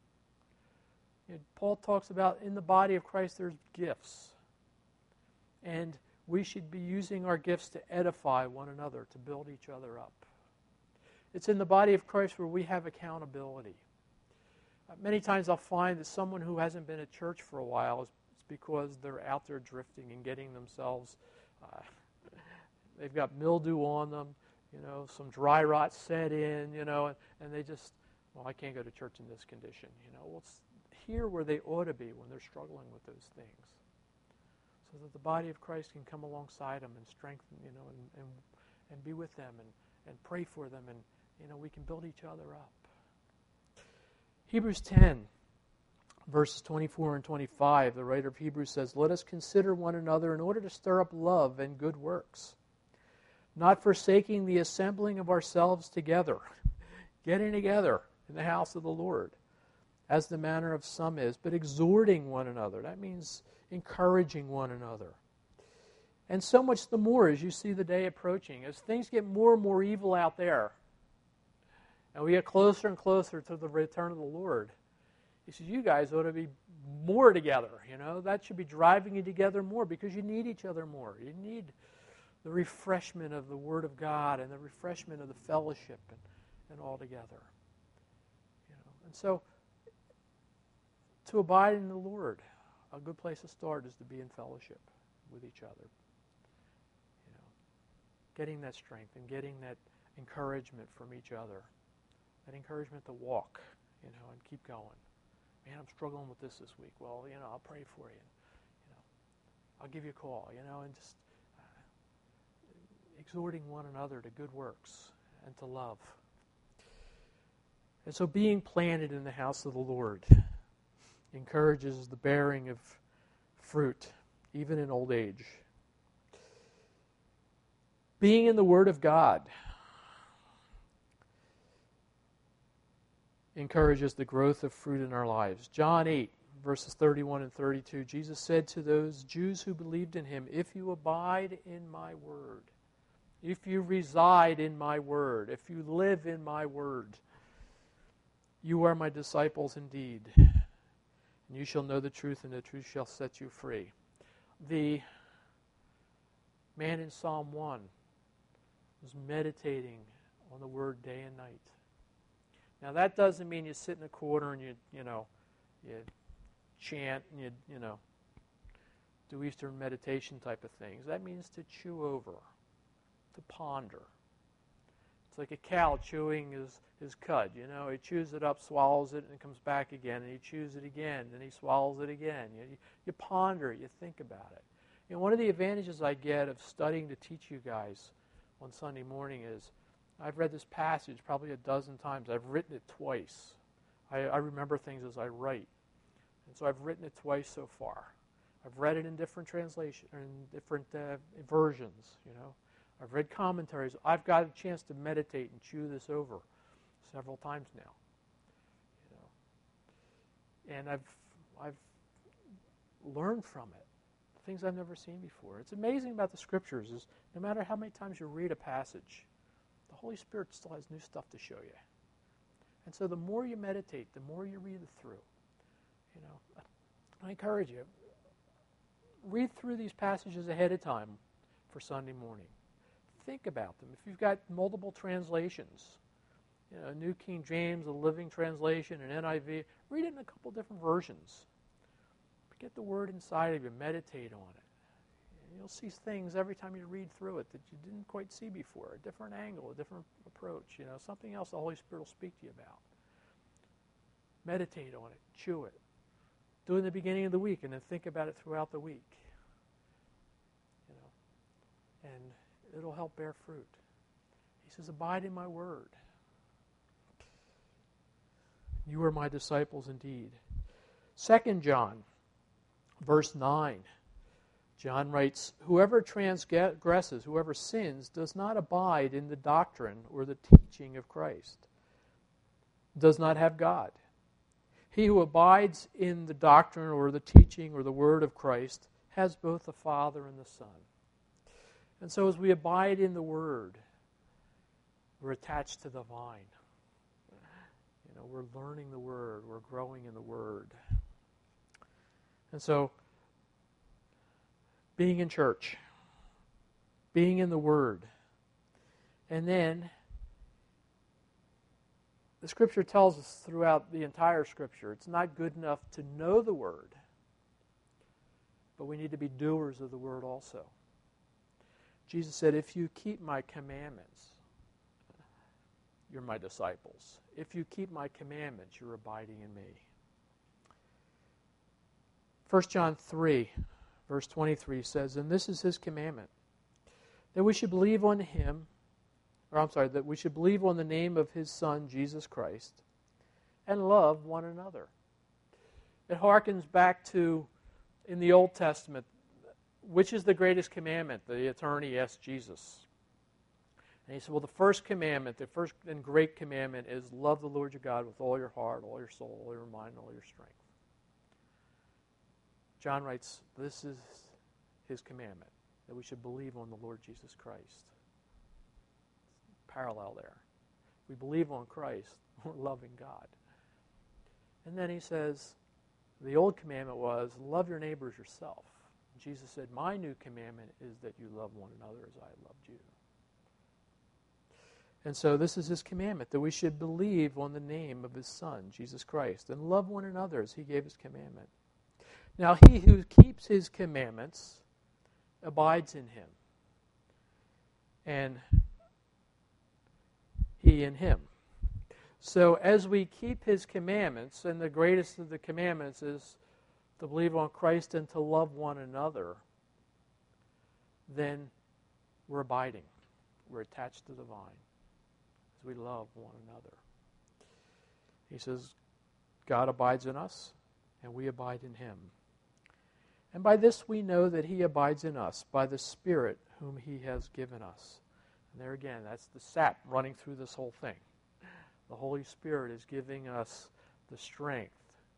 Paul talks about in the body of Christ there's gifts. And we should be using our gifts to edify one another, to build each other up. It's in the body of Christ where we have accountability. Many times I'll find that someone who hasn't been at church for a while is because they're out there drifting and getting themselves, they've got mildew on them, some dry rot set in, and they just, I can't go to church in this condition. Well, it's here where they ought to be when they're struggling with those things. So that the body of Christ can come alongside them and strengthen, and be with them and pray for them, and we can build each other up. Hebrews 10, verses 24 and 25, the writer of Hebrews says, let us consider one another in order to stir up love and good works, not forsaking the assembling of ourselves together, getting together in the house of the Lord, as the manner of some is, but exhorting one another. That means encouraging one another. And so much the more as you see the day approaching, as things get more and more evil out there, and we get closer and closer to the return of the Lord, he says, you guys ought to be more together. That should be driving you together more because you need each other more. You need the refreshment of the Word of God and the refreshment of the fellowship and all together. And so, to abide in the Lord, a good place to start is to be in fellowship with each other. Getting that strength and getting that encouragement from each other. That encouragement to walk, and keep going. Man, I'm struggling with this week. Well, I'll pray for you. I'll give you a call, and just exhorting one another to good works and to love. And so being planted in the house of the Lord encourages the bearing of fruit, even in old age. Being in the Word of God encourages the growth of fruit in our lives. John 8, verses 31 and 32, Jesus said to those Jews who believed in him, "If you abide in my word, if you reside in my word, if you live in my word, you are my disciples indeed, and you shall know the truth, and the truth shall set you free." The man in Psalm 1 was meditating on the word day and night. Now that doesn't mean you sit in a corner and you chant and you do Eastern meditation type of things. That means to chew over, to ponder. It's like a cow chewing his cud. He chews it up, swallows it, and comes back again, and he chews it again, and he swallows it again. You ponder it, you think about it. One of the advantages I get of studying to teach you guys on Sunday morning is I've read this passage probably a dozen times. I've written it twice. I remember things as I write. And so I've written it twice so far. I've read it in different translations, in different versions, I've read commentaries. I've got a chance to meditate and chew this over several times now. And I've learned from it things I've never seen before. It's amazing about the Scriptures is no matter how many times you read a passage, the Holy Spirit still has new stuff to show you. And so the more you meditate, the more you read it through. I encourage you, read through these passages ahead of time for Sunday morning. Think about them. If you've got multiple translations, New King James, a Living Translation, an NIV, read it in a couple different versions. Get the Word inside of you, meditate on it. And you'll see things every time you read through it that you didn't quite see before, a different angle, a different approach, something else the Holy Spirit will speak to you about. Meditate on it, chew it. Do it in the beginning of the week and then think about it throughout the week. And it'll help bear fruit. He says, abide in my word. You are my disciples indeed. 2 John, verse 9. John writes, whoever transgresses, whoever sins, does not abide in the doctrine or the teaching of Christ, does not have God. He who abides in the doctrine or the teaching or the word of Christ has both the Father and the Son. And so as we abide in the Word, we're attached to the vine. We're learning the Word. We're growing in the Word. And so, being in church, being in the Word, and then the Scripture tells us throughout the entire Scripture, it's not good enough to know the Word, but we need to be doers of the Word also. Jesus said, if you keep my commandments, you're my disciples. If you keep my commandments, you're abiding in me. 1 John 3, verse 23 says, and this is his commandment, that we should believe on him, that we should believe on the name of his Son, Jesus Christ, and love one another. It harkens back to, in the Old Testament, which is the greatest commandment? The attorney asked Jesus. And he said, well, the first commandment, the first and great commandment is love the Lord your God with all your heart, all your soul, all your mind, all your strength. John writes, this is his commandment, that we should believe on the Lord Jesus Christ. Parallel there. If we believe on Christ, we're loving God. And then he says, the old commandment was, love your neighbors yourself. Jesus said, my new commandment is that you love one another as I loved you. And so this is his commandment, that we should believe on the name of his Son, Jesus Christ, and love one another as he gave his commandment. Now he who keeps his commandments abides in him, and he in him. So as we keep his commandments, and the greatest of the commandments is to believe on Christ and to love one another, then we're abiding. We're attached to the vine as we love one another. He says, God abides in us, and we abide in him. And by this we know that he abides in us, by the Spirit whom he has given us. And there again, that's the sap running through this whole thing. The Holy Spirit is giving us the strength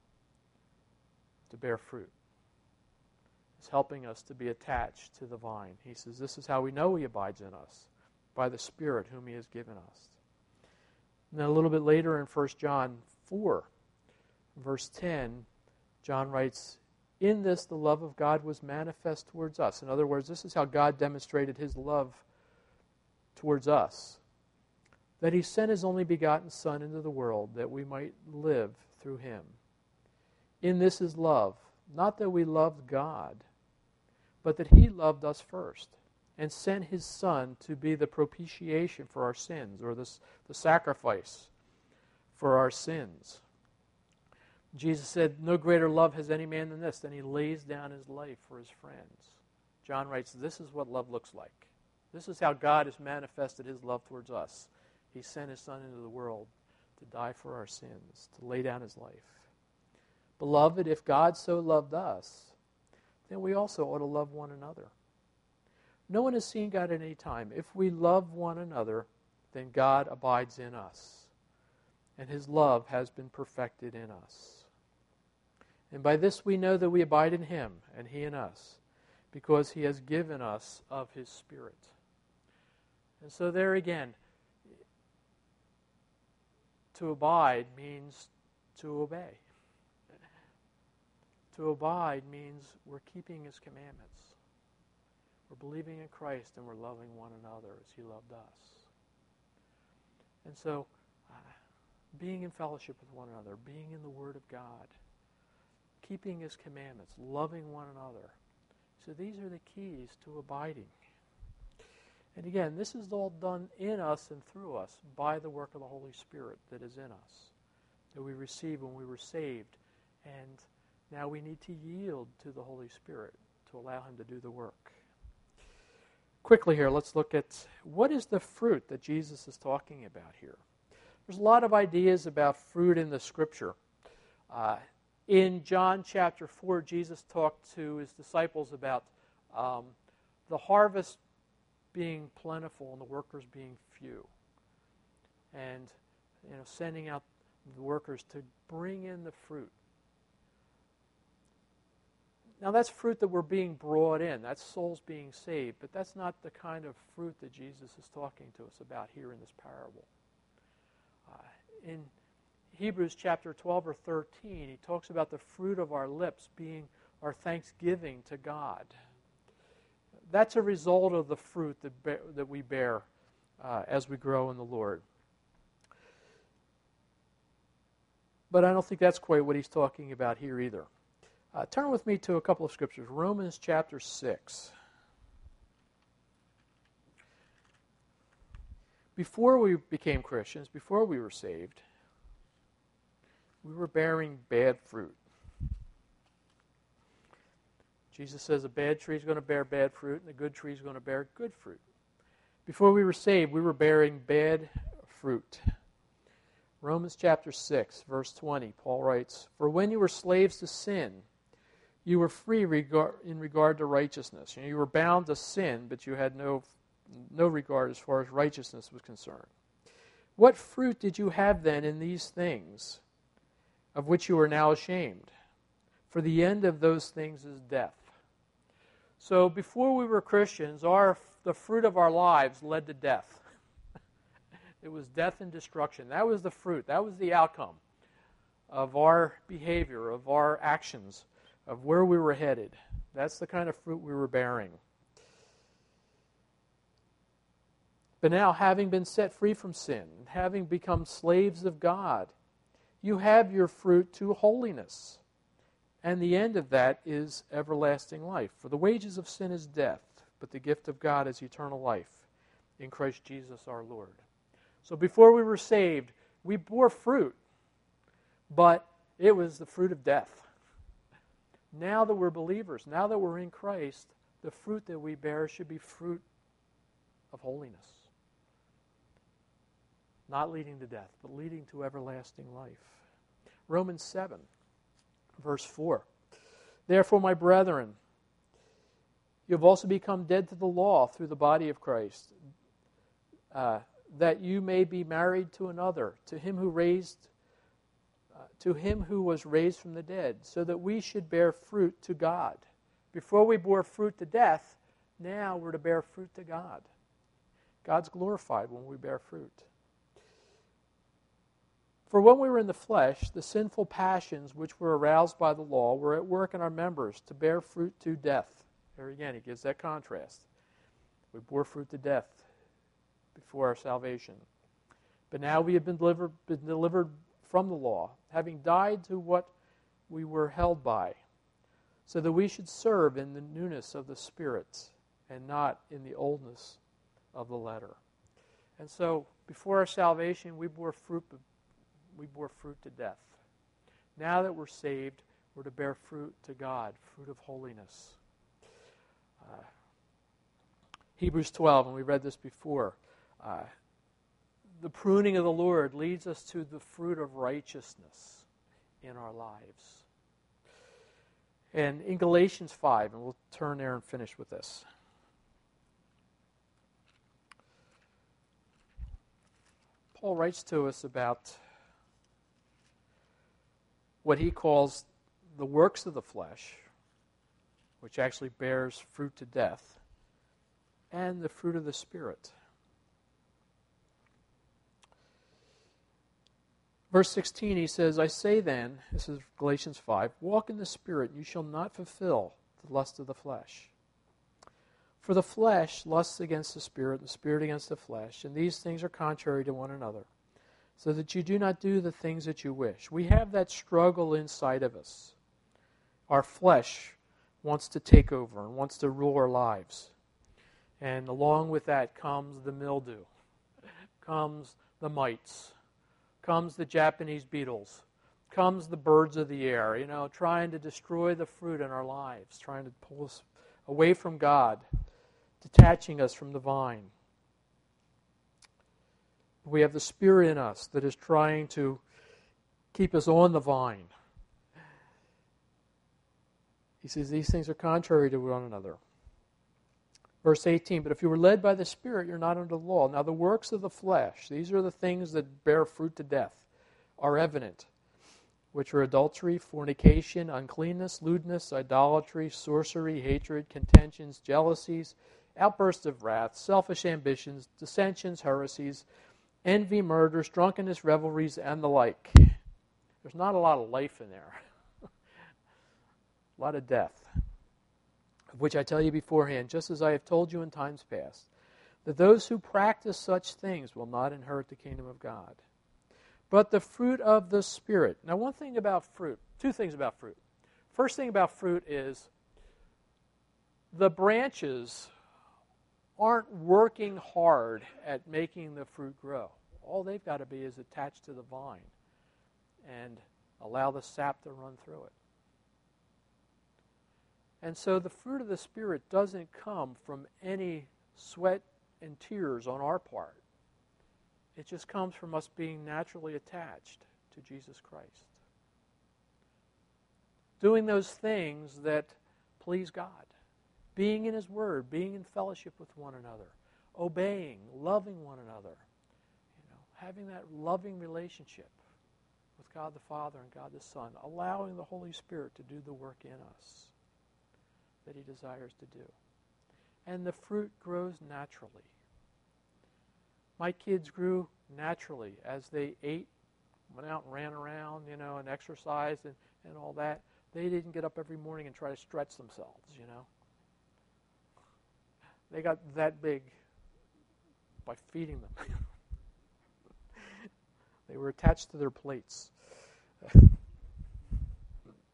to bear fruit. It's helping us to be attached to the vine. He says, this is how we know he abides in us, by the Spirit whom he has given us. And then a little bit later in 1 John 4, verse 10, John writes, in this the love of God was manifest towards us. In other words, this is how God demonstrated his love towards us, that he sent his only begotten Son into the world that we might live through him. In this is love, not that we loved God, but that he loved us first and sent his Son to be the propitiation for our sins, or the sacrifice for our sins. Jesus said, no greater love has any man than this, than he lays down his life for his friends. John writes, this is what love looks like. This is how God has manifested his love towards us. He sent his Son into the world to die for our sins, to lay down his life. Beloved, if God so loved us, then we also ought to love one another. No one has seen God at any time. If we love one another, then God abides in us, and his love has been perfected in us. And by this we know that we abide in him, and he in us, because he has given us of his Spirit. And so there again, to abide means to obey. To abide means we're keeping his commandments. We're believing in Christ and we're loving one another as he loved us. And so, being in fellowship with one another, being in the Word of God, keeping his commandments, loving one another. So these are the keys to abiding. And again, this is all done in us and through us by the work of the Holy Spirit that is in us, that we received when we were saved. And now we need to yield to the Holy Spirit to allow him to do the work. Quickly here, let's look at what is the fruit that Jesus is talking about here. There's a lot of ideas about fruit in the Scripture. In John chapter 4, Jesus talked to his disciples about the harvest being plentiful and the workers being few. And sending out the workers to bring in the fruit. Now that's fruit that we're being brought in. That's souls being saved. But that's not the kind of fruit that Jesus is talking to us about here in this parable. In Hebrews chapter 12 or 13, he talks about the fruit of our lips being our thanksgiving to God. That's a result of the fruit that we bear as we grow in the Lord. But I don't think that's quite what he's talking about here either. Turn with me to a couple of scriptures. Romans chapter 6. Before we became Christians, before we were saved, we were bearing bad fruit. Jesus says a bad tree is going to bear bad fruit and a good tree is going to bear good fruit. Before we were saved, we were bearing bad fruit. Romans chapter 6, verse 20, Paul writes, "For when you were slaves to sin, you were free in regard to righteousness. You were bound to sin, but you had no regard as far as righteousness was concerned. What fruit did you have then in these things, of which you are now ashamed? For the end of those things is death." So before we were Christians, the fruit of our lives led to death. It was death and destruction. That was the fruit. That was the outcome of our behavior, of our actions, of where we were headed. That's the kind of fruit we were bearing. But now, having been set free from sin, having become slaves of God, you have your fruit to holiness. And the end of that is everlasting life. For the wages of sin is death, but the gift of God is eternal life in Christ Jesus our Lord. So before we were saved, We bore fruit, but it was the fruit of death. Now that we're believers, now that we're in Christ, the fruit that we bear should be fruit of holiness. Not leading to death, but leading to everlasting life. Romans 7, verse 4. Therefore, my brethren, you have also become dead to the law through the body of Christ, that you may be married to another, to him who was raised from the dead, so that we should bear fruit to God. Before we bore fruit to death, now we're to bear fruit to God. God's glorified when we bear fruit. For when we were in the flesh, the sinful passions which were aroused by the law were at work in our members to bear fruit to death. There again, he gives that contrast. We bore fruit to death before our salvation. But now we have been delivered from the law, having died to what we were held by, so that we should serve in the newness of the Spirit and not in the oldness of the letter. And so, before our salvation, we bore fruit to death. Now that we're saved, we're to bear fruit to God, fruit of holiness. Hebrews 12, and we read this before, the pruning of the Lord leads us to the fruit of righteousness in our lives. And in Galatians 5, and we'll turn there and finish with this. Paul writes to us about what he calls the works of the flesh, which actually bears fruit to death, and the fruit of the Spirit. Verse 16, he says, I say then, this is Galatians 5, walk in the Spirit, and you shall not fulfill the lust of the flesh. For the flesh lusts against the Spirit, and the Spirit against the flesh, and these things are contrary to one another, so that you do not do the things that you wish. We have that struggle inside of us. Our flesh wants to take over and wants to rule our lives. And along with that comes the mildew, comes the mites, comes the Japanese beetles, comes the birds of the air, trying to destroy the fruit in our lives, trying to pull us away from God, detaching us from the vine. We have the Spirit in us that is trying to keep us on the vine. He says these things are contrary to one another. Verse 18, but if you were led by the Spirit, you're not under the law. Now the works of the flesh, these are the things that bear fruit to death, are evident, which are adultery, fornication, uncleanness, lewdness, idolatry, sorcery, hatred, contentions, jealousies, outbursts of wrath, selfish ambitions, dissensions, heresies, envy, murders, drunkenness, revelries, and the like. There's not a lot of life in there. A lot of death. Of which I tell you beforehand, just as I have told you in times past, that those who practice such things will not inherit the kingdom of God. But the fruit of the Spirit. Now, one thing about fruit, two things about fruit. First thing about fruit is the branches aren't working hard at making the fruit grow. All they've got to be is attached to the vine and allow the sap to run through it. And so the fruit of the Spirit doesn't come from any sweat and tears on our part. It just comes from us being naturally attached to Jesus Christ. Doing those things that please God. Being in His Word, being in fellowship with one another, obeying, loving one another, having that loving relationship with God the Father and God the Son, allowing the Holy Spirit to do the work in us that He desires to do. And the fruit grows naturally. My kids grew naturally as they ate, went out and ran around, and exercised and all that. They didn't get up every morning and try to stretch themselves, They got that big by feeding them. They were attached to their plates. And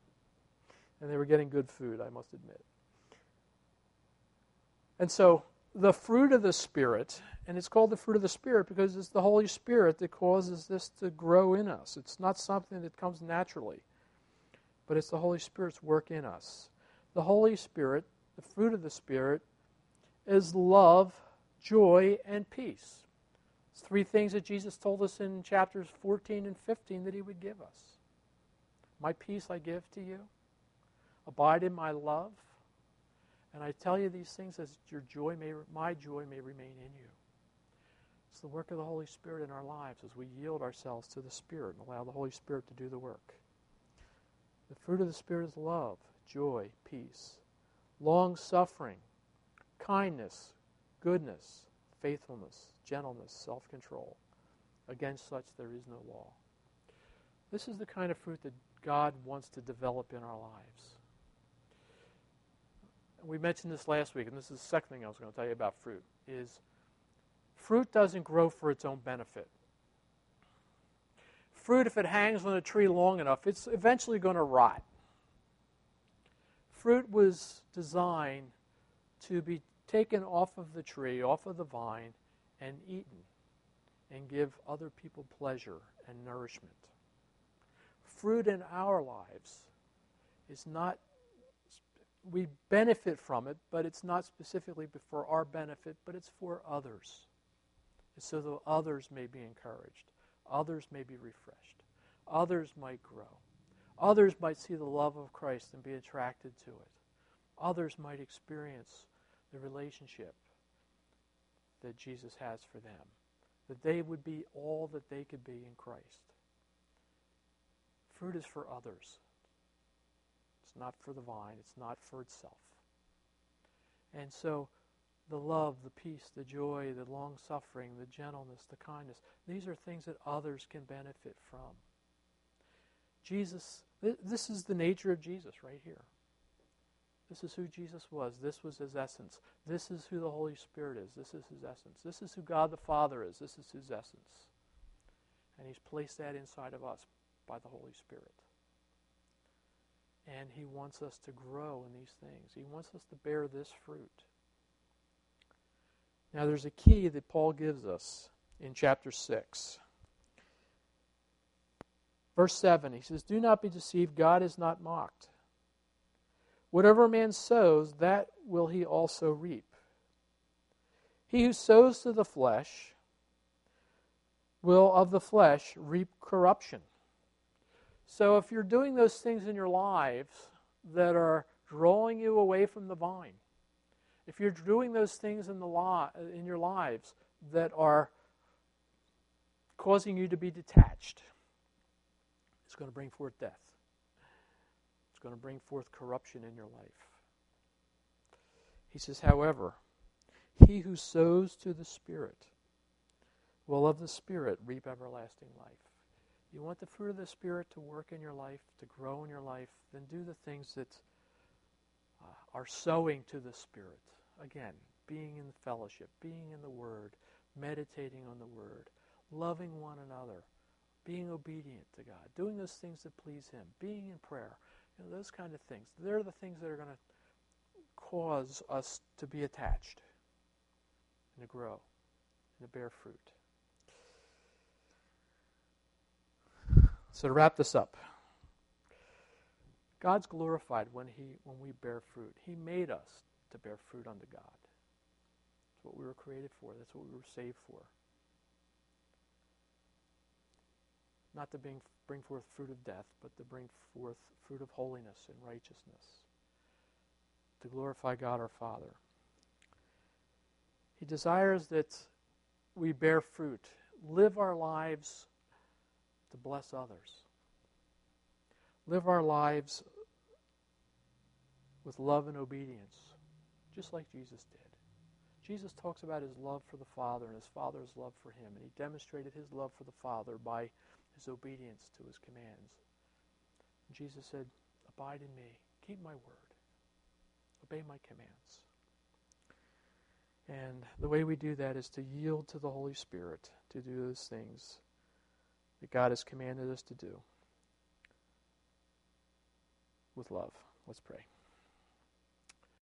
they were getting good food, I must admit. And so the fruit of the Spirit, and it's called the fruit of the Spirit because it's the Holy Spirit that causes this to grow in us. It's not something that comes naturally, but it's the Holy Spirit's work in us. The Holy Spirit, the fruit of the Spirit, is love, joy, and peace. It's three things that Jesus told us in chapters 14 and 15 that he would give us. My peace I give to you. Abide in my love. And I tell you these things as my joy may remain in you. It's the work of the Holy Spirit in our lives as we yield ourselves to the Spirit and allow the Holy Spirit to do the work. The fruit of the Spirit is love, joy, peace, long-suffering, kindness, goodness, faithfulness, gentleness, self-control. Against such there is no law. This is the kind of fruit that God wants to develop in our lives. We mentioned this last week, and this is the second thing I was going to tell you about fruit, is fruit doesn't grow for its own benefit. Fruit, if it hangs on a tree long enough, it's eventually going to rot. Fruit was designed to be taken off of the tree, off of the vine, and eaten, and give other people pleasure and nourishment. Fruit in our lives is not, we benefit from it, but it's not specifically for our benefit, but it's for others. It's so that others may be encouraged, others may be refreshed, others might grow, others might see the love of Christ and be attracted to it, others might experience the relationship that Jesus has for them, that they would be all that they could be in Christ. Fruit is for others. It's not for the vine. It's not for itself. And so the love, the peace, the joy, the long-suffering, the gentleness, the kindness, these are things that others can benefit from. Jesus, this is the nature of Jesus right here. This is who Jesus was. This was his essence. This is who the Holy Spirit is. This is his essence. This is who God the Father is. This is his essence. And he's placed that inside of us by the Holy Spirit. And he wants us to grow in these things. He wants us to bear this fruit. Now there's a key that Paul gives us in chapter 6. Verse 7, he says, "Do not be deceived, God is not mocked. Whatever a man sows, that will he also reap. He who sows to the flesh will of the flesh reap corruption." So if you're doing those things in your lives that are drawing you away from the vine, if you're doing those things in your lives that are causing you to be detached, it's going to bring forth death. It's going to bring forth corruption in your life. He says, however, he who sows to the Spirit will of the Spirit reap everlasting life. You want the fruit of the Spirit to work in your life, to grow in your life, then do the things that are sowing to the Spirit. Again, being in fellowship, being in the Word, meditating on the Word, loving one another, being obedient to God, doing those things that please him, being in prayer, those kind of things. They're the things that are going to cause us to be attached and to grow and to bear fruit. So to wrap this up, God's glorified when we bear fruit. He made us to bear fruit unto God. That's what we were created for. That's what we were saved for. Not to bring forth fruit of death, but to bring forth fruit of holiness and righteousness. To glorify God our Father. He desires that we bear fruit, live our lives to bless others. Live our lives with love and obedience, just like Jesus did. Jesus talks about his love for the Father and his Father's love for him, and he demonstrated his love for the Father by his obedience to his commands. And Jesus said, "Abide in me, keep my word, obey my commands." And the way we do that is to yield to the Holy Spirit to do those things that God has commanded us to do with love. Let's pray.